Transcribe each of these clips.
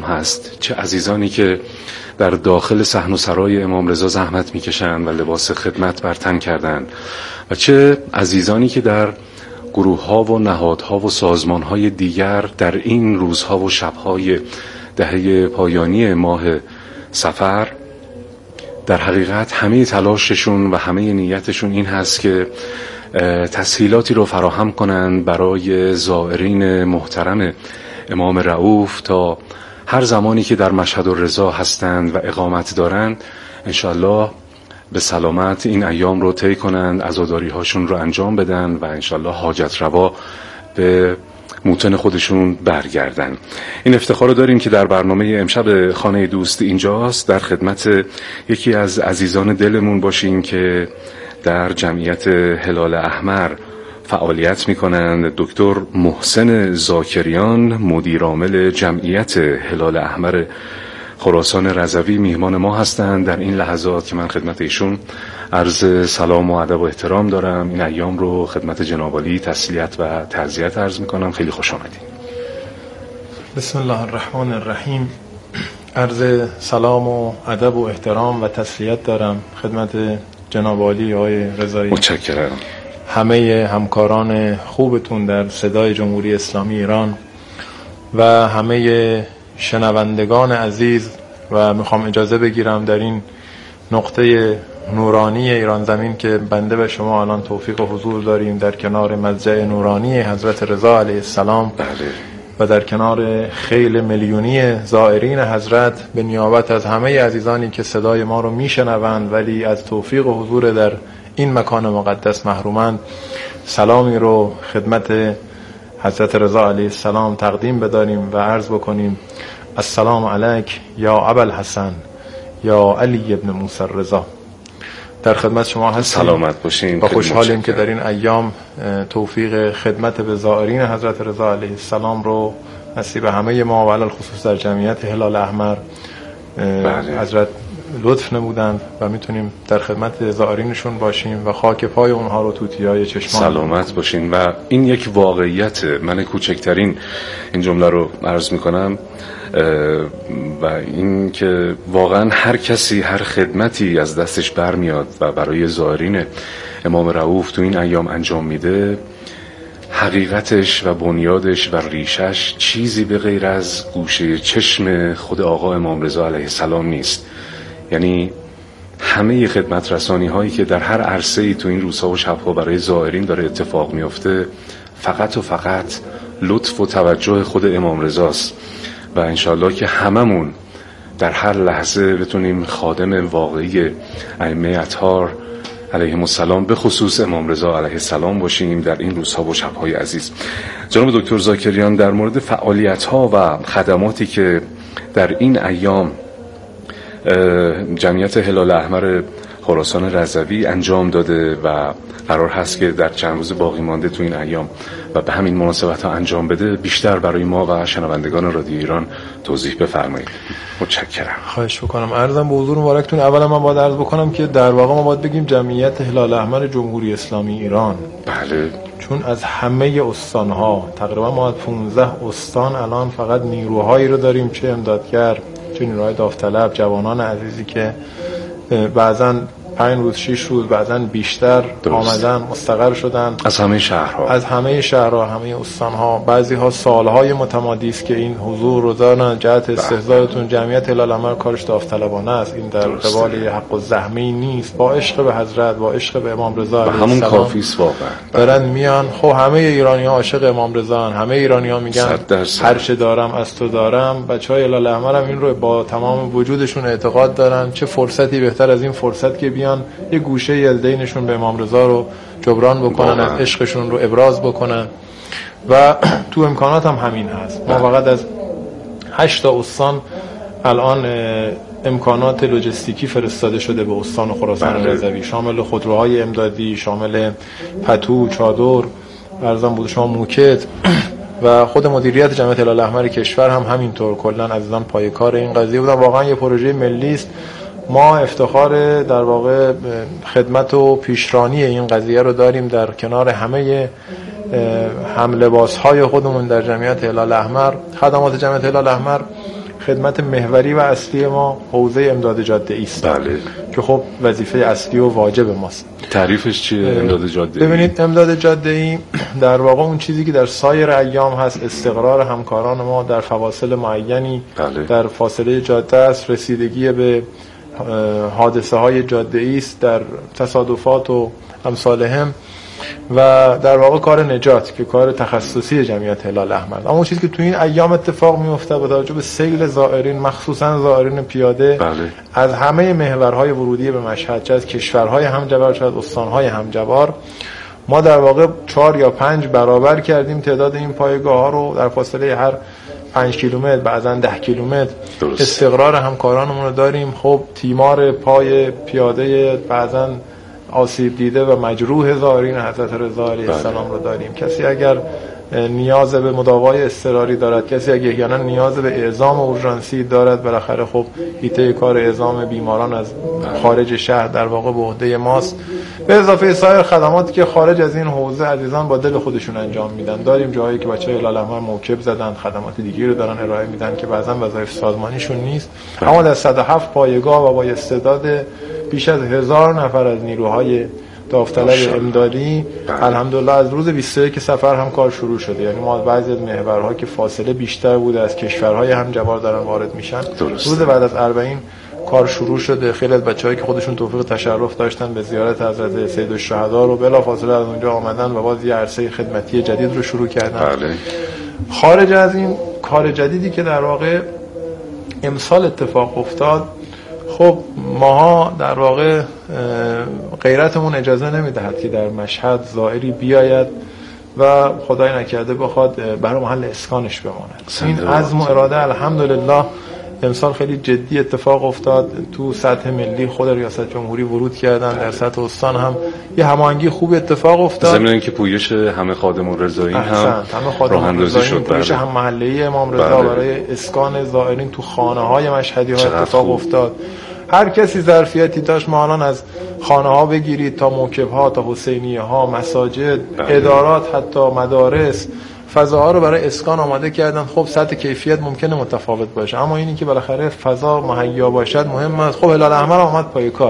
هست، چه عزیزانی که در داخل صحن و سرای امام رضا زحمت میکشند و لباس خدمت بر تن کردند و چه عزیزانی که در گروه‌ها و نهادها و سازمان‌های دیگر در این روزها و شب‌های دهه پایانی ماه صفر در حقیقت همه تلاششون و همه نیتشون این هست که تسهیلاتی رو فراهم کنند برای زائرین محترم امام رؤوف تا هر زمانی که در مشهد الرضا هستند و اقامت دارند انشالله به سلامت این ایام رو طی کنند، عزاداری هاشون رو انجام بدن و انشالله حاجت روا به موطن خودشون برگردن. این افتخار رو داریم که در برنامه امشب خانه دوست اینجاست در خدمت یکی از عزیزان دلمون باشیم که در جمعیت هلال احمر فعالیت می‌کنند. دکتر محسن ذاکریان مدیرعامل جمعیت هلال احمر خراسان رضوی میهمان ما هستند در این لحظات که من خدمت ایشون عرض سلام و ادب و احترام دارم. این ایام رو خدمت جناب عالی تسلیت و تعزیت عرض میکنم. خیلی خوش آمدید. بسم الله الرحمن الرحیم. عرض سلام و ادب و احترام و تسلیت دارم خدمت جناب عالی آقای رضایی. متشکرم. همه همکاران خوبتون در صدای جمهوری اسلامی ایران و همه شنوندگان عزیز و میخوام اجازه بگیرم در این نقطه نورانی ایران زمین که بنده و شما الان توفیق حضور داریم در کنار مضجع نورانی حضرت رضا علیه السلام و در کنار خیل میلیونی زائرین حضرت، به نیابت از همه عزیزانی که صدای ما رو میشنوند ولی از توفیق حضور در این مکان مقدس محرومند، سلامی رو خدمت حضرت رضا علیه السلام تقدیم بداریم و عرض بکنیم السلام علیک یا ابوالحسن یا علی ابن موسی رضا. در خدمت شما هستیم. سلامت باشین. و خوشحالیم که در این ایام توفیق خدمت به زائرین حضرت رضا علیه السلام رو نصیب همه ما و علل خصوص در جمعیت هلال احمر حضرت لطف نمودند و میتونیم در خدمت زائرینشون باشیم و خاک پای اونها رو توتیای چشمان. سلامت باشین. و این یک واقعیت، من کوچکترین این جمله رو عرض میکنم و این که واقعا هر کسی هر خدمتی از دستش برمیاد و برای زائرین امام رؤوف تو این ایام انجام میده، حقیقتش و بنیادش و ریشش چیزی به غیر از گوشه چشم خود آقا امام رضا علیه السلام نیست. یعنی همه خدمت رسانی هایی که در هر عرصه‌ای تو این روزها و شبها برای زائرین داره اتفاق میفته فقط و فقط لطف و توجه خود امام رضاست و انشالله که هممون در هر لحظه بتونیم خادم واقعی ائمه اطهار علیهم السلام به خصوص امام رضا علیه السلام باشیم در این روزها و شبهای عزیز. جناب دکتر ذاکریان در مورد فعالیت‌ها و خدماتی که در این ایام جمعیت هلال احمر خراسان رضوی انجام داده و قرار هست که در چند روز باقی مانده تو این ایام و به همین مناسبت ها انجام بده، بیشتر برای ما و شنوندگان رادیو ایران توضیح بفرمایید. متشکرم. خواهش میکنم. عرضم به حضور مبارکتون. اولا من باید عرض بکنم که در واقع ما باید بگیم جمعیت هلال احمر جمهوری اسلامی ایران. بله. چون از همه استانها تقریبا ما 15 استان الان فقط نیروهایی رو داریم، چه امدادگر، چه نیروهای داوطلب، جوانان عزیزی که بعضاً 5 روز 6 روز بعضاً بیشتر آمدن مستقر شدن از همه شهرها، از همه شهرها، همه استانها. بعضی ها سالهای متمادی است که این حضور رو دارن. جهت استحضارتون جمعیت هلال احمر کارش داوطلبانه است، این در قبال حق و زحمه نیست، با عشق به حضرت، با عشق به امام رضا علیه السلام، همون کافی است واقعا. دارن میان. خب همه ایرانی‌ها عاشق امام رضا هستند، همه ایرانی‌ها میگن هر چه دارم از تو دارم. بچهای هلال احمر هم این رو با تمام وجودشون اعتقاد دارن. چه فرصتی بهتر از این فرصت که بیان یه گوشه یلدینشون به امام رضا رو جبران بکنن، از عشقشون رو ابراز بکنن و تو امکانات هم همین هست. ما فقط از 8 تا استان الان امکانات لوجستیکی فرستاده شده به استان خراسان رضوی، شامل خودروهای امدادی، شامل پتو، چادر، ارزم بود شما موکت و خود مدیریت جمعیت هلال احمر کشور هم همینطور. کلا عزیزان پای کار این قضیه بودن. واقعا یه پروژه ملی است. ما افتخار در واقع خدمت و پیشرانی این قضیه رو داریم در کنار همه هم لباس‌های خودمون در جمعیت هلال احمر. خدمات جمعیت هلال احمر خدمت محوری و اصلی ما حوزه امداد جاده‌ای است. بله. که خب وظیفه اصلی و واجب ماست. تعریفش چیه امداد جاده‌ای؟ ببینید امداد جاده‌ای در واقع اون چیزی که در سایر ایام هست، استقرار همکاران ما در فواصل معینی بله. در فاصله جاده است، رسیدگی به حادثه های جاده‌ای است در تصادفات و امثالهم، و در واقع کار نجات که کار تخصصی جمعیت هلال احمر. اما چیزی که تو این ایام اتفاق میفته با توجه به سیل زائرین، مخصوصا زائرین پیاده، بله. از همه محورهای ورودی به مشهد، چه از کشورهای همجوار چه از استانهای همجوار، ما در واقع 4 یا 5 برابر کردیم تعداد این پایگاه ها رو در فاصله هر 5 کیلومتر بعضا 10 کیلومتر استقرار همکارانمون رو داریم. خب تیمار پای پیاده بعضا آسیب دیده و مجروح زائرین حضرت رضا علیه السلام رو داریم. کسی اگر نیاز به مداوای اضطراری دارد، کسی اگر احیانا نیاز به اعزام اورژانسی دارد، بالاخره خب هیته کار اعزام بیماران از خارج شهر در واقع به عهده ماست، به اضافه سایر خدماتی که خارج از این حوزه عزیزان با دل خودشون انجام میدن. داریم جایی که بچه‌های هلال احمر موکب زدن، خدمات دیگری رو دارن ارائه میدن که بعضا وظایف سازمانیشون نیست، اما در 107 پایگاه و با استعداد بیش از 1000 نفر از نیروهای داوطلب امدادی الحمدلله از روز 21 که سفر هم کار شروع شده. یعنی ما بعضی از محورها که فاصله بیشتر بوده از کشورهای همجوار دارن وارد میشن، روز بعد از 40 کار شروع شده. خیلی از بچه‌هایی که خودشون توفیق تشرف داشتن به زیارت حضرت سید الشهدا رو بلافاصله از اونجا آمدن و باز یه عرصه خدمتی جدید رو شروع کردن. بله. خارج از این کار جدیدی که در واقع امسال اتفاق افتاد، خب ماها در واقع غیرتمون اجازه نمیدهد که در مشهد زائری بیاید و خدای نکرده بخواد برای محل اسکانش بماند. این عزم و اراده الحمدلله امسال خیلی جدی اتفاق افتاد. تو سطح ملی خود ریاست جمهوری ورود کردن، در سطح استان هم یه هماهنگی خوب اتفاق افتاد. ضمن اینکه پویش همه خادم رضایی هم راه اندازی شد، پویش هم محله امام رضا برای اسکان زائرین تو خانه‌های مشهدی ها اتفاق افتاد. هر کسی ظرفیتی داشت، ما الان از خانه ها بگیرید تا موکب ها تا حسینیه ها، مساجد، ادارات، حتی مدارس، فضاها رو برای اسکان آماده کردن. خب سطح کیفیت ممکنه متفاوت باشه، اما اینی که بالاخره فضا مهیا باشد مهم است. خب هلال احمر آمد پای کار.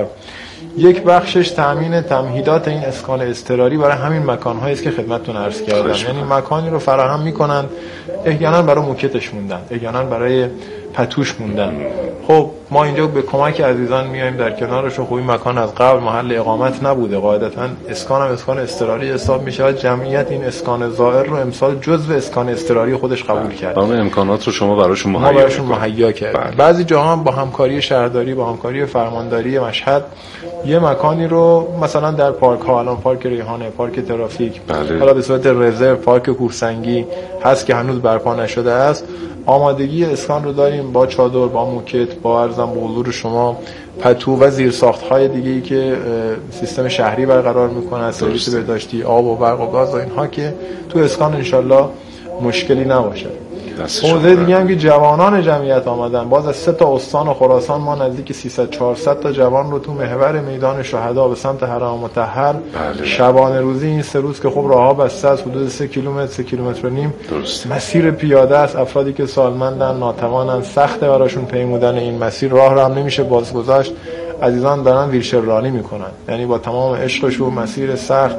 یک بخشش تامین تمهیدات این اسکان اضطراری برای همین مکان‌هایی است که خدمتتون عرض کردم. یعنی مکانی رو فراهم می‌کنن، احیانا برای موکتش موندن، احیانا برای پتوش موندن. خب ما اینجا به کمک عزیزان میایم در کنارش. خب این مکان از قبل محل اقامت نبوده، قاعدتاً اسکان هم اسکان اضطراری حساب میشه و جمعیت این اسکان زائر رو امسال جزو اسکان اضطراری خودش قبول کرد. تمام امکانات رو شما براشون مهیا کردید. بعضی جاها هم با همکاری شهرداری، با همکاری فرمانداری مشهد یه مکانی رو مثلا در پارک ها، الان پارک ریحانه، پارک ترافیک، حالا به صورت رزرو پارک کوهسنگی هست که هنوز برپا نشده است، آمادگی اسکان رو داریم با چادر، با موکت، با ارزم به حضور شما پتو و زیرساخت‌های دیگه‌ای که سیستم شهری برقرار می‌کنه، سرویس بهداشتی، آب و برق و گاز و اینها، که تو اسکان انشالله مشکلی نباشه. حوزه دیگه هم که جوانان جمعیت آمدن، باز از 3 تا استان و خراسان ما نزدیک 300-400 تا جوان رو تو محور میدان شهدا به سمت حرم مطهر شبانه روزی این 3 روز که خب راهها بسته است، حدود 3 کیلومتر 3 کیلومتر و نیم مسیر پیاده است. افرادی که سالمندن، ناتوانن، سخته براشون پیمودن این مسیر، راه رو هم نمیشه بازگذاشت. عزیزان دارن ویلچر رانی میکنن، یعنی با تمام عشقشون مسیر سخت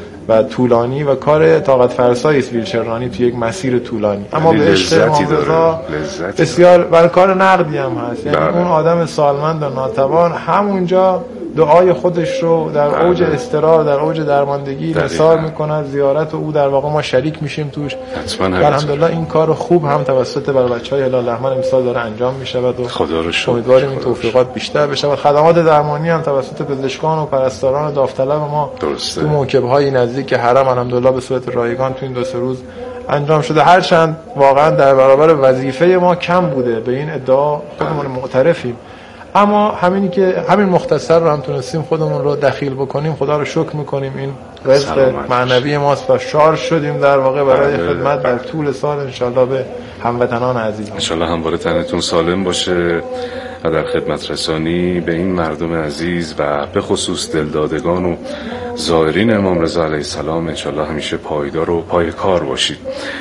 و طولانی و کار طاقت فرسایی است ویلچر رانی تو یک مسیر طولانی، اما به عشق امام رضا بسیار و کار نقدی هم هست. یعنی اون آدم سالمند و ناتوان همونجا دعای خودش رو در اوج اضطرار، در اوج درماندگی نثار میکنه، زیارت و او در واقع ما شریک میشیم توش. الحمدلله این کار خوب هم توسط بچهای هلال احمر امسال داره انجام میشود و امیدواریم این توفیقات بیشتر بشه و خدمات درمانی هم توسط پزشکان و پرستاران داوطلب ما تو موکب‌های نزدیک حرم الحمدلله به صورت رایگان تو این 2-3 روز انجام شده. هرچند واقعا در برابر وظیفه ما کم بوده، به این ادعا خودمون معترفیم، اما همین مختصر رو هم تونستیم خودمون رو دخیل بکنیم، خدا رو شکر میکنیم. این رزق معنوی ماست و شارژ شدیم در واقع برای خدمت در طول سال انشالله به هموطنان عزیز. انشالله همواره تنتون سالم باشه و در خدمت رسانی به این مردم عزیز و به خصوص دلدادگان و زائرین امام رضا علیه السلام انشالله همیشه پایدار و پای کار باشید.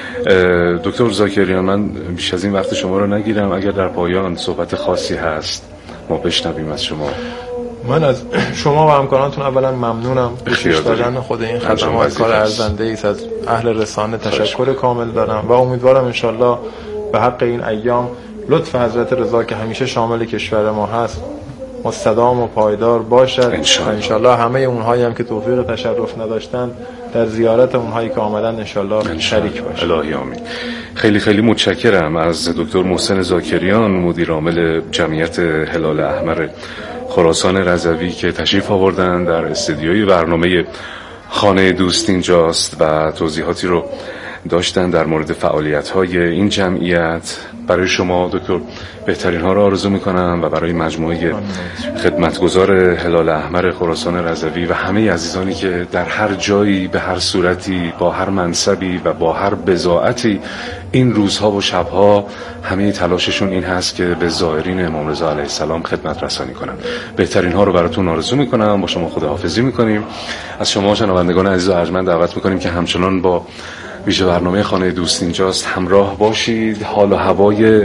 دکتر زاکریان، من بیش از این وقت شما رو نگیرم، اگر در پایان صحبت خاصی هست ما بشنویم از شما. من از شما و همکارانتون اولا ممنونم. پیش دادن خود این خدمات کار ارزنده است. از اهل رسانه تشکر کامل دارم و امیدوارم انشالله به حق این ایام لطف حضرت رضا که همیشه شامل کشور ما هست مستدام و پایدار باشد. انشالله همه اونهایی هم که توفیق تشرف نداشتن در زیارت اونهایی که آمدن انشالله شریک باشد. الهی آمین. خیلی خیلی متشکرم از دکتر محسن زاکریان، مدیر عامل جمعیت هلال احمر خراسان رضوی که تشریف آوردن در استودیوی برنامه خانه دوست اینجاست و توضیحاتی رو داشتن در مورد فعالیت‌های این جمعیت. برای شما دکتر بهترین ها رو آرزو میکنم و برای مجموعه خدمتگزار هلال احمر خراسان رضوی و همه عزیزانی که در هر جایی به هر صورتی با هر منصبی و با هر بضاعتی این روزها و شبها همه تلاششون این هست که به زائرین امام رضا علیه السلام خدمت رسانی کنن. بهترین ها رو براتون آرزو میکنم. با شما خداحافظی میکنیم. از شما شنوندگان عزیز و ارجمند دعوت میکنیم که همچنان با ویژه برنامه خانه دوست اینجاست همراه باشید. حال و هوای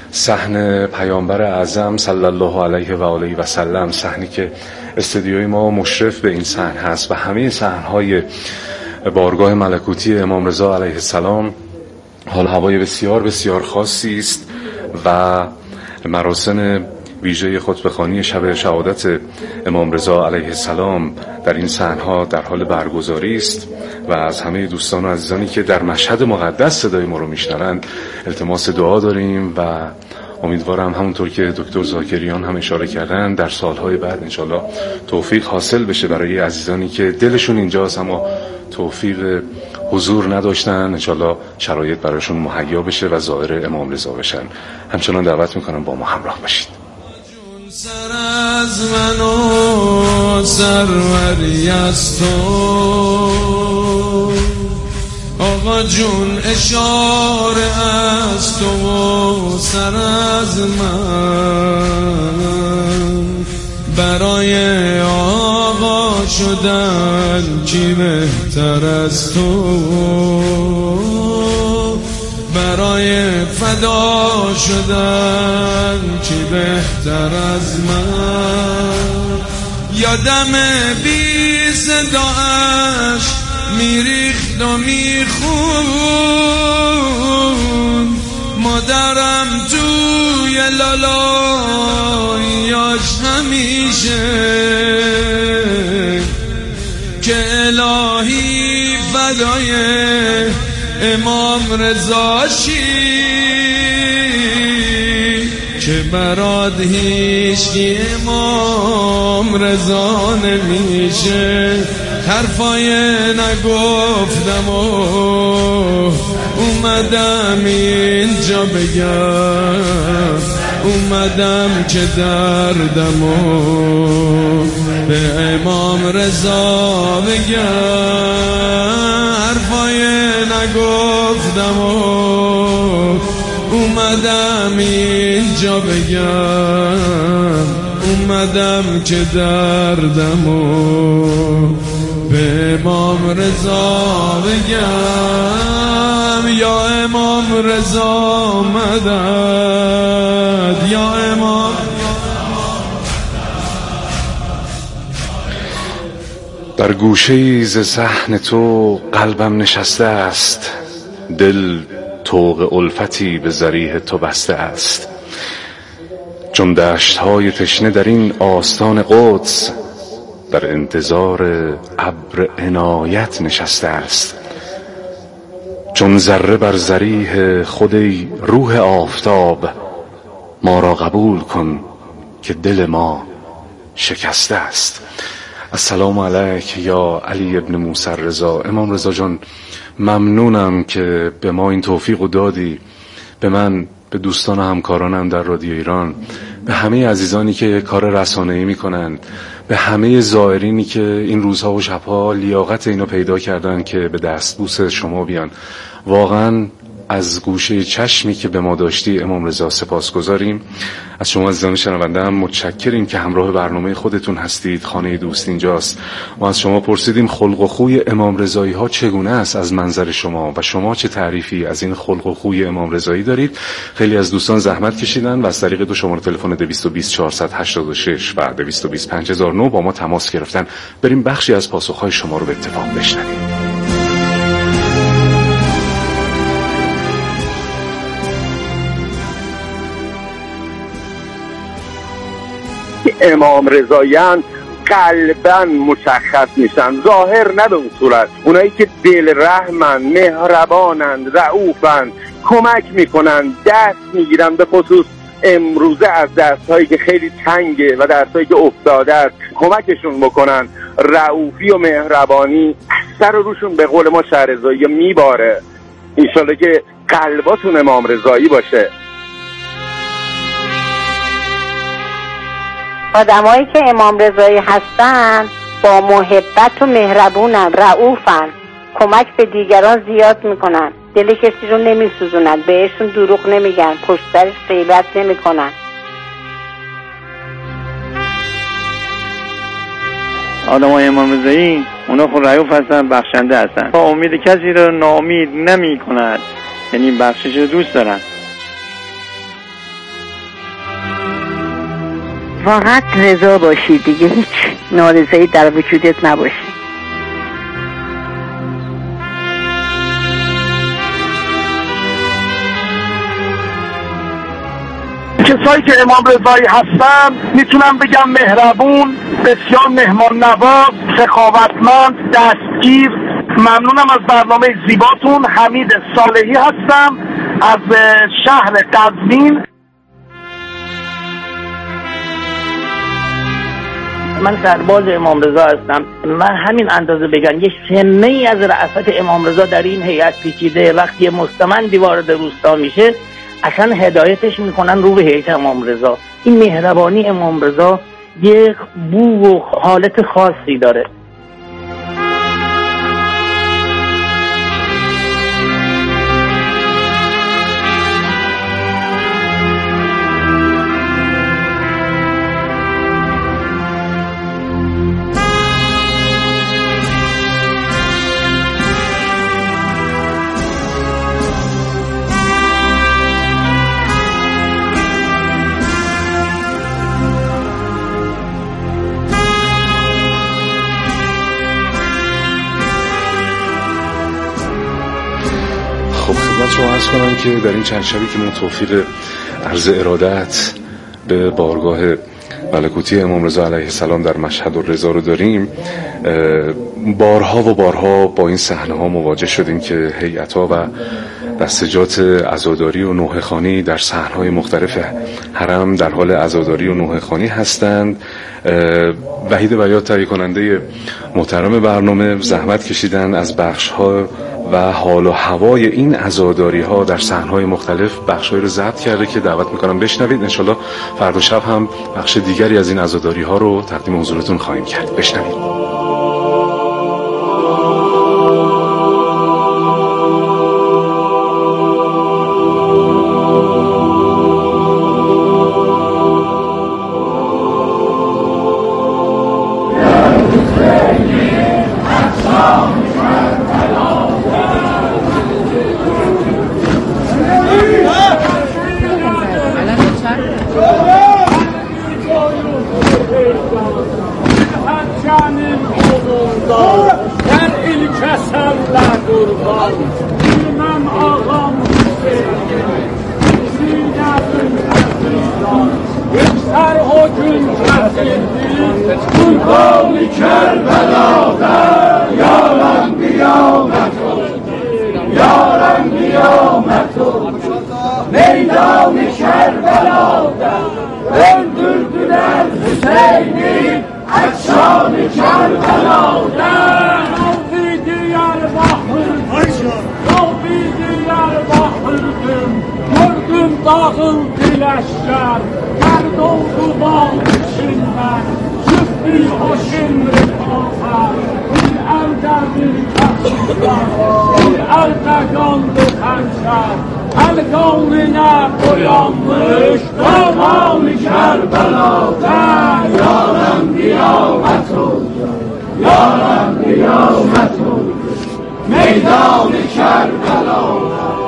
صحن پیامبر اعظم صلی الله علیه و آله و سلم، صحنی که استودیوی ما مشرف به این صحن هست و همه صحن‌های بارگاه ملکوتی امام رضا علیه السلام حال و هوای بسیار بسیار خاصی است و مراسم ویژه خطبه‌خوانی شب شهادت امام رضا علیه السلام در این صحن‌ها در حال برگزاری است و از همه دوستان و عزیزانی که در مشهد مقدس صدای ما رو میشنوند التماس دعا داریم و امیدوارم همونطور که دکتر زاکریان هم اشاره کردن در سالهای بعد انشالله توفیق حاصل بشه برای عزیزانی که دلشون اینجاست اما توفیق حضور نداشتن، انشالله شرایط براشون مهیا بشه و زائر امام رضا بشن. همچنان دعوت میکنم با ما همراه باشید. سر از من و سروری از تو آقا جون، اشاره از تو و سر از من، برای آقا شدن کی بهتر از تو، برای فدا شدن کی بهتر از من. یادم بی صداش میریخت و میخون، مادرم توی لالاییاش همیشه که الهی فدای امام رضاشی که برات هیچکی امام رضا نمیشه. حرفای نگفتم و اومدم اینجا بگم، اومدم که دردمو به امام رضا بگم. حرفای نگفتم و اومدم اینجا بگم، اومدم که دردمو به امام رضا بگم. یا امام رضا مدد، یا امام. در گوشه‌ای ز صحن تو قلبم نشسته است، دل طوق الفتی به ذریح تو بسته است. چون دشت‌های تشنه در این آستان قدس، در انتظار ابر عنایت نشسته است. چون ذره بر ذریح خود ای روح آفتاب، ما را قبول کن که دل ما شکسته است. السلام علیک یا علی ابن موسی رضا. امام رضا جان، ممنونم که به ما این توفیق دادی، به من، به دوستان و همکارانم در رادیو ایران، به همه عزیزانی که کار رسانه‌ای میکنن، به همه زائرینی که این روزها و شبها لیاقت اینو پیدا کردن که به دستبوس شما بیان، واقعا از گوشه چشمی که به ما داشتی امام رضا سپاسگزاریم. از شما عزیزان شنونده هم متشکریم که همراه برنامه خودتون هستید. خانه دوست اینجاست. ما از شما پرسیدیم خلق و خوی امام رضایی ها چگونه است از منظر شما و شما چه تعریفی از این خلق و خوی امام رضایی دارید. خیلی از دوستان زحمت کشیدن و از طریق دو شماره تلفن 220 486 و 220 5009 با ما تماس گرفتن. بریم بخشی از پاسخهای شما رو به اتفاق بشنویم. امام رضاییان قلباً مشخص میشن، ظاهر نه به اون صورت. اونایی که دل رحمن، مهربانند، رؤوفن، کمک میکنن، دست میگیرن، به خصوص امروزه از دستهایی که خیلی تنگه و دستهایی که افتاده است کمکشون بکنن. رؤوفی و مهربانی سر روشون به قول ما شهرضایی میباره. انشالله که قلباتون امام رضایی باشه. آدمایی که امام رضایی هستن با محبت و مهربونن، رؤوفن، کمک به دیگران زیاد میکنن، دل کسی رو نمیسوزونن، بهشون دروغ نمیگن، پشت سرش غیبت نمیکنن. آدمای امام رضایی اونا خود رؤوف هستن، بخشنده هستن، تا امید کسی رو ناامید نمیکنن، یعنی بخشش رو دوست دارن. فقط رضا باشی دیگه، هیچ نارضایی در وجودت نباشه. کسایی که امام رضایی هستن میتونم بگم مهربون، بسیار مهمان نواز، سخاوتمند، دستگیر. ممنونم از برنامه زیباتون. حمید صالحی هستم از شهر قزوین. من سرباز امام رضا هستم. من همین اندازه بگم یه سمه ای از رأفت امام رضا در این هیئت پیچیده، وقتی مستمندی وارد روستا میشه اصلا هدایتش میکنن رو به هیئت امام رضا. این مهربانی امام رضا یه بو و حالت خاصی داره. شما عرض کنم که در این چند شبی که ما توفیق عرض ارادت به بارگاه ملکوتی امام رضا علیه السلام در مشهد الرضا رو داریم، بارها و بارها با این صحنه ها مواجه شدیم که هیئت‌ها و دستجات عزاداری و نوحه‌خوانی در صحنه‌های مختلف حرم در حال عزاداری و نوحه‌خوانی هستند. وحید بیات تهیه کننده محترم برنامه زحمت کشیدن از بخش‌ها و حال و هوای این عزاداری ها در صحنه‌های مختلف بخش‌هایی رو ضبط کرده که دعوت میکنم بشنوید. انشالله فردا شب هم بخش دیگری از این عزاداری ها رو تقدیم حضورتون خواهیم کرد. بشنوید. Dağıldı leşler مردم تو بانشین من شفتی و شمر کافر این الدردی این التگان دو خنشر الگان نقویانش دامان کربلا یارم قیامتون یارم قیامتون میدان کربلا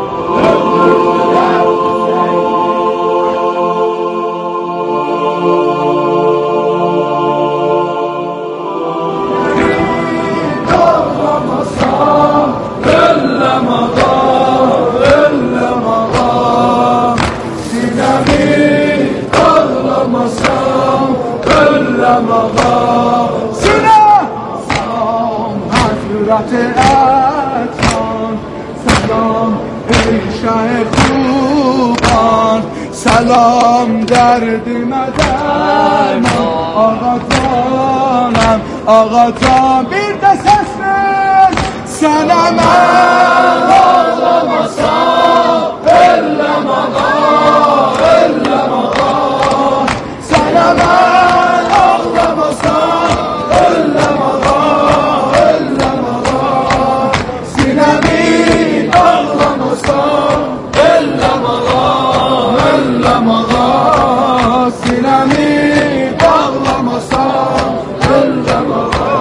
سلام ای شه خوبان سلام درد مدن آقا جانم آقا جان بیر دست اسمن سنم آقا مسا بلم آقا بلم آقا سنم آقا مسا بلم آقا بلم آقا سینمی آقا مسا بلم آقا بلم آقا سینمی آقا مسا بلم آقا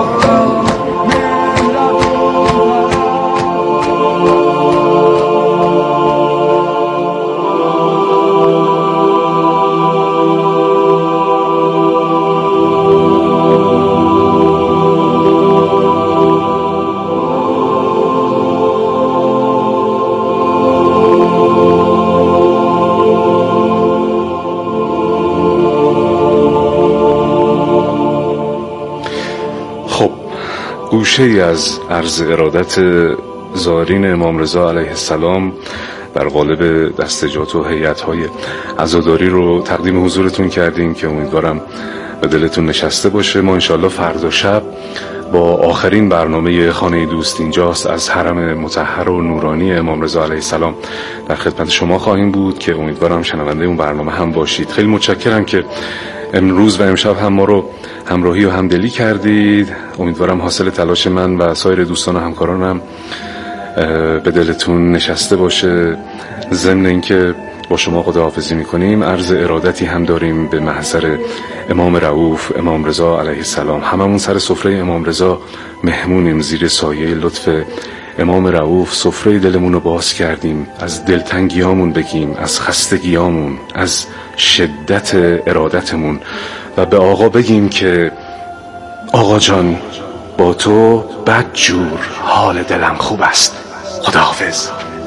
گوشه ای از عرض ارادت زائرین امام رضا علیه السلام بر قالب دستجات و هیئت‌های عزاداری رو تقدیم حضورتون کردیم که امیدوارم به دلتون نشسته باشه. ما انشالله فردا شب با آخرین برنامه خانه دوست اینجاست از حرم مطهر و نورانی امام رضا علیه السلام در خدمت شما خواهیم بود که امیدوارم شنونده اون برنامه هم باشید. خیلی متشکرم که امروز و امشب هم ما رو همراهی و همدلی کردید. امیدوارم حاصل تلاش من و سایر دوستان و همکارانم به دلتون نشسته باشه. ضمن اینکه با شما خداحافظی میکنیم عرض ارادتی هم داریم به محضر امام رؤوف امام رضا علیه السلام. هممون سر سفره امام رضا مهمونیم، زیر سایه لطف امام رؤوف سفره دلمون رو باز کردیم، از دلتنگیامون بگیم، از خستگیامون، از شدت ارادتمون و به آقا بگیم که آقا جان با تو بدجور حال دلم خوب است. خداحافظ.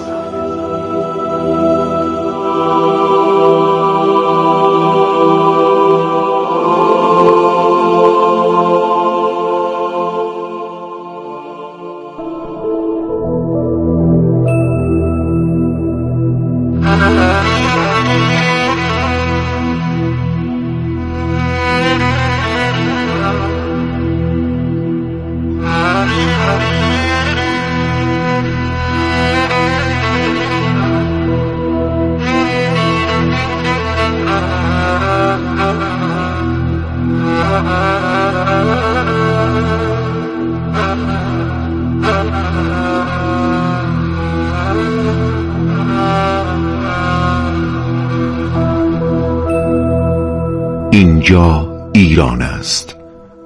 اینجا ایران است.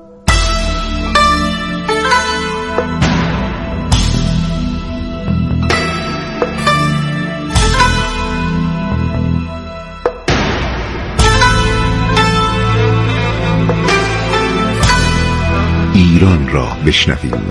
ایران را بشنویم.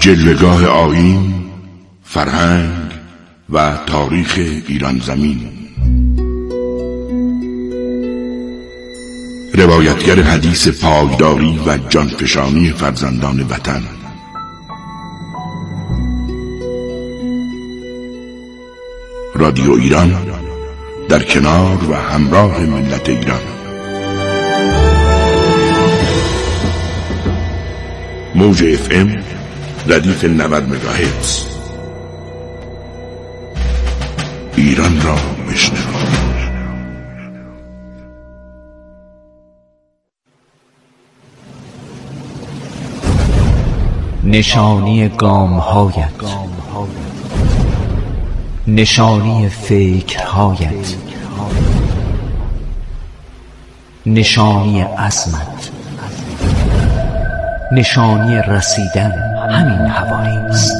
جلوه‌گاه آیین، فرهنگ و تاریخ ایران زمین. روایتگر حدیث پایداری و جانفشانی فرزندان وطن. رادیو ایران در کنار و همراه ملت ایران. موج FM ردیف 90 مگاهرتز. ایران را بشنوید. نشانی گام‌هایت، نشانی فکرهایت، نشانی عزمت، نشانی رسیدن همین حوالی است.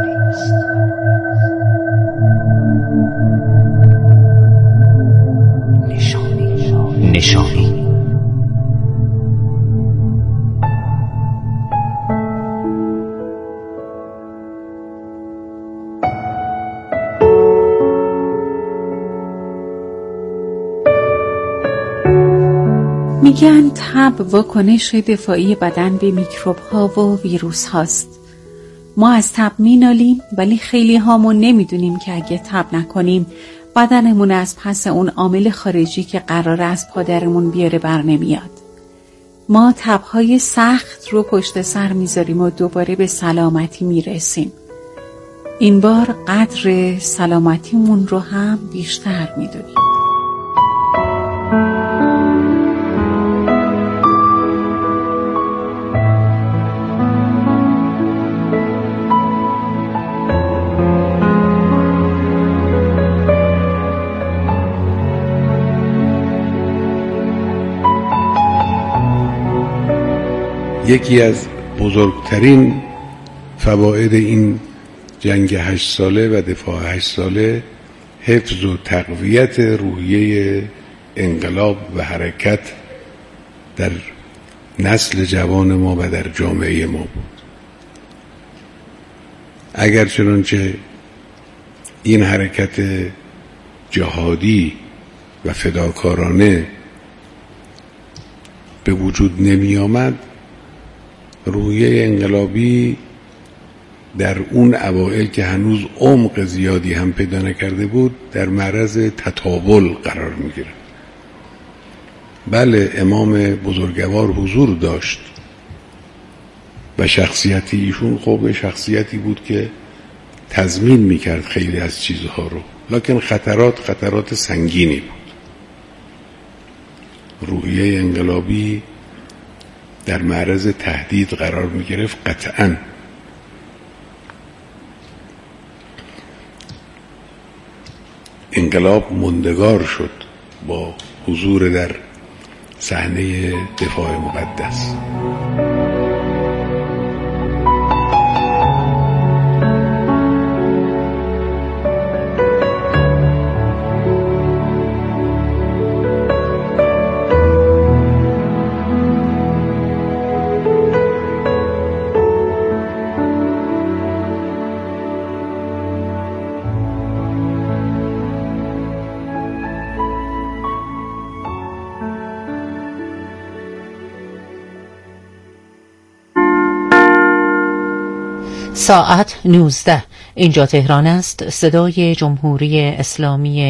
نشانی میگن تب واکنش دفاعی بدن به میکروب ها و ویروس هاست. ما از تب مینالیم ولی خیلی هامون نمیدونیم که اگه تب نکنیم بدنمون از پس اون عامل خارجی که قراره از پادرمون بیاره بر نمیاد. ما تب‌های سخت رو پشت سر میذاریم و دوباره به سلامتی میرسیم. این بار قدر سلامتیمون رو هم بیشتر میدونیم. یکی از بزرگترین فواید این جنگ 8 ساله و دفاع 8 ساله حفظ و تقویت روحیه انقلاب و حرکت در نسل جوان ما و در جامعه ما بود. اگر چنانچه این حرکت جهادی و فداکارانه به وجود نمی آمد، روحیه انقلابی در اون اوائل که هنوز عمق زیادی هم پیدا نکرده بود در معرض تطاول قرار میگیره. بله، امام بزرگوار حضور داشت و شخصیتی ایشون خب شخصیتی بود که تضمین میکرد خیلی از چیزها رو، لکن خطرات سنگینی بود. روحیه انقلابی در معرض تهدید قرار می گرفت. قطعاً انقلاب ماندگار شد با حضور در صحنه دفاع مقدس. ساعت 19. اینجا تهران است. صدای جمهوری اسلامی